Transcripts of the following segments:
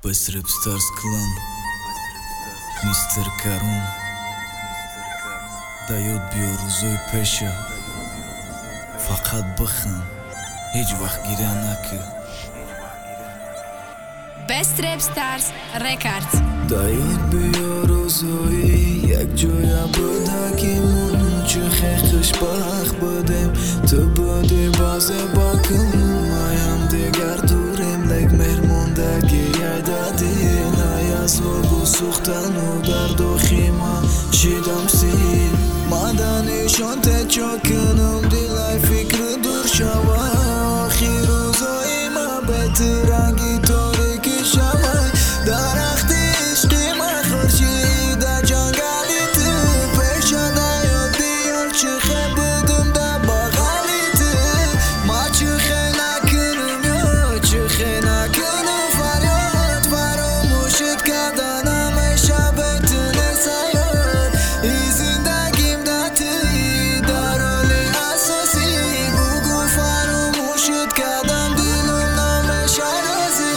Best Rap Stars Clan Mr. Karun داید بیا روزای پیشه فقط بخن هیچ وقت گیره نکه Best Rap Stars Records داید بیا روزایی یک جای بوده که من چه خیخش بخ بدیم تو بودی بازه باکم مایم دیگر دوریم لگ مهرموندگی یای دادی نیاز و بو سوختن و درد و خیمه شیدم سیل مادنیشان ته چاکنم دیلای فکر دور شوه آخی روزایی ما بهترنگی تاریکی شوه درختی عشقی ما خورشید در جنگلی تو پیشده یاد بیار چه خیلی بودم در بغلی تو ما چه خیلی نکنم یا چه خیلی نکنم فریاد فراموشت کردن همه شب تونه سیاد ای زندگیم در توی در حالی اساسی بگو فراموشت کردم دیلم نامش عرضی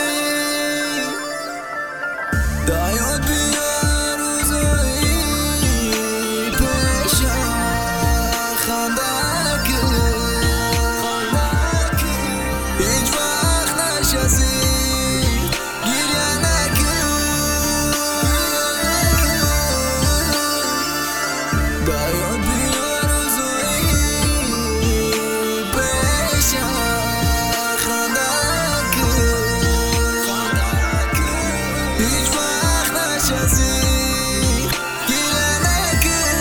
داید بیا روزایی پیشه خنده که هیچ وقت نشستی گریه نکن داید بیا روزایی پیشه خنده که هیچ وقت نشستی گریه نکن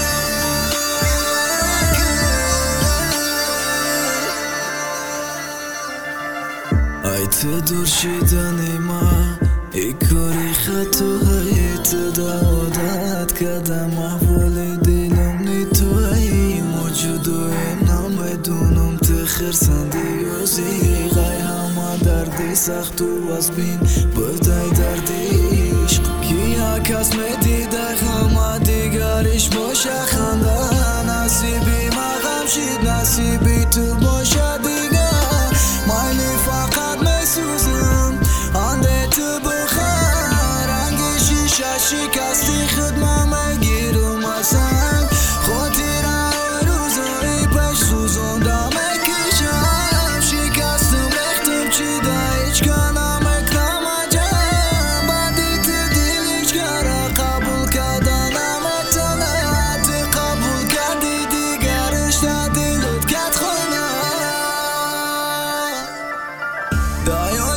ای تو دور شدنی ما ای کاری خطاهای تو دا عادت کردم احوال دلم نی تو ای موجودویم نمیدونم تو خرسندی و زیغای همه دردی سخت و از بین بودای دردی عشق کیا کس میدیده همه دیگرش باشه خنده نصیبی ما غمشید نصیبی تو باشه دیگه مایلی فقط میسوزم آنده تو بخور رنگ شیشه شکستی خودم میگیرم اصلا خاطر روزایی پیش سوزندم میکشم شکستم ریختم چیده هیچ کنم اکنم عجب بعدی تو دیل هیچ کاره قبول کردن همه تنه قبول کردی دیگرش در دیلت کت خونه داید